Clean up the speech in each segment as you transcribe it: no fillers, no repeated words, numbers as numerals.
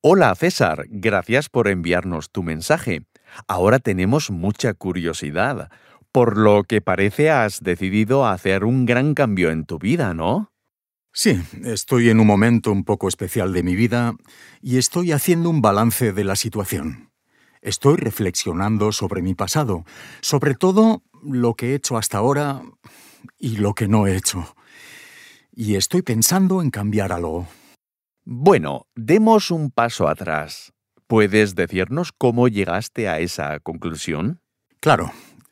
Hola César, gracias por enviarnos tu mensaje. Ahora tenemos mucha curiosidad. Por lo que parece has decidido hacer un gran cambio en tu vida, ¿no? Sí, estoy en un momento un poco especial de mi vida y estoy haciendo un balance de la situación. Estoy reflexionando sobre mi pasado, sobre todo lo que he hecho hasta ahora y lo que no he hecho. Y estoy pensando en cambiar algo. Bueno, demos un paso atrás. ¿Puedes decirnos cómo llegaste a esa conclusión? Claro,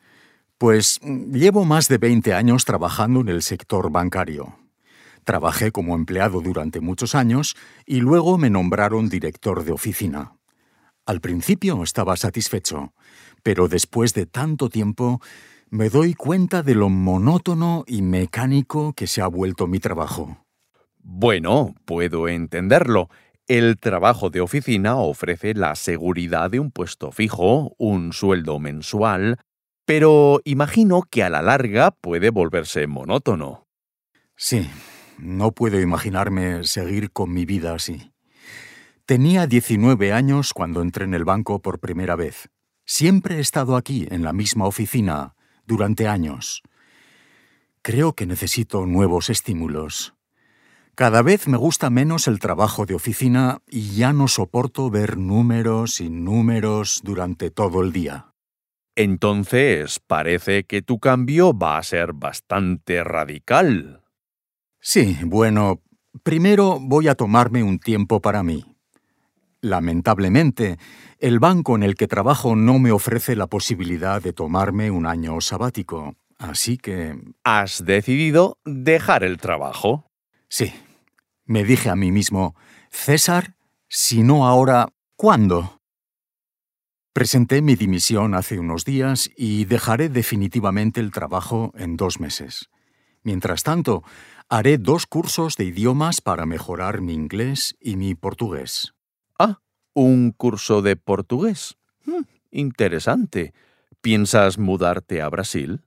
pues llevo más de 20 años trabajando en el sector bancario. Trabajé como empleado durante muchos años y luego me nombraron director de oficina. Al principio estaba satisfecho, pero después de tanto tiempo me doy cuenta de lo monótono y mecánico que se ha vuelto mi trabajo. Bueno, puedo entenderlo. El trabajo de oficina ofrece la seguridad de un puesto fijo, un sueldo mensual, pero imagino que a la larga puede volverse monótono. Sí, no puedo imaginarme seguir con mi vida así. Tenía 19 años cuando entré en el banco por primera vez. Siempre he estado aquí, en la misma oficina, durante años. Creo que necesito nuevos estímulos. Cada vez me gusta menos el trabajo de oficina y ya no soporto ver números y números durante todo el día. Entonces, parece que tu cambio va a ser bastante radical. Sí, bueno, primero voy a tomarme un tiempo para mí. Lamentablemente, el banco en el que trabajo no me ofrece la posibilidad de tomarme un año sabático, así que Has decidido dejar el trabajo. sí, me dije a mí mismo, César, si no ahora, ¿cuándo? Presenté mi dimisión hace unos días y dejaré definitivamente el trabajo en 2 meses. Mientras tanto, haré 2 cursos de idiomas para mejorar mi inglés y mi portugués. Ah, un curso de portugués. Interesante. ¿Piensas mudarte a Brasil?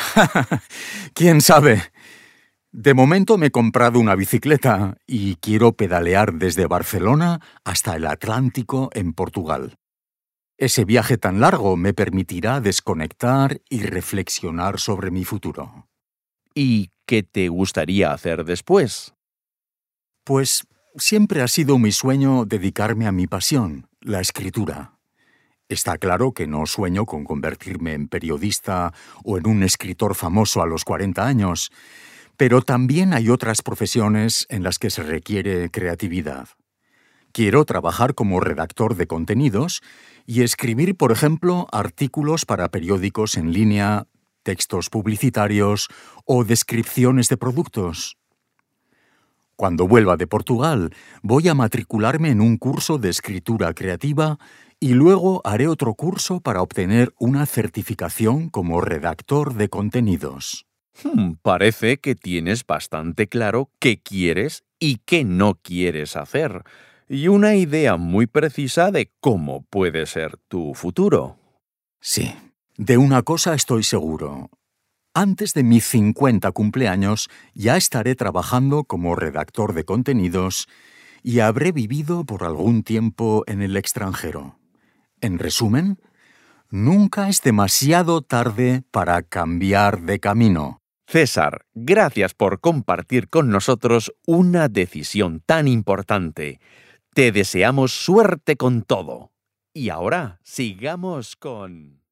¿Quién sabe? De momento me he comprado una bicicleta y quiero pedalear desde Barcelona hasta el Atlántico en Portugal. Ese viaje tan largo me permitirá desconectar y reflexionar sobre mi futuro. ¿Y qué te gustaría hacer después? Pues siempre ha sido mi sueño dedicarme a mi pasión, la escritura. Está claro que no sueño con convertirme en periodista o en un escritor famoso a los 40 años, pero también hay otras profesiones en las que se requiere creatividad. Quiero trabajar como redactor de contenidos y escribir, por ejemplo, artículos para periódicos en línea, textos publicitarios o descripciones de productos. Cuando vuelva de Portugal, voy a matricularme en un curso de escritura creativa y luego haré otro curso para obtener una certificación como redactor de contenidos. Parece que tienes bastante claro qué quieres y qué no quieres hacer, y una idea muy precisa de cómo puede ser tu futuro. Sí, de una cosa estoy seguro. Antes de mis 50 cumpleaños ya estaré trabajando como redactor de contenidos y habré vivido por algún tiempo en el extranjero. En resumen, nunca es demasiado tarde para cambiar de camino. César, gracias por compartir con nosotros una decisión tan importante. Te deseamos suerte con todo. Y ahora, sigamos con...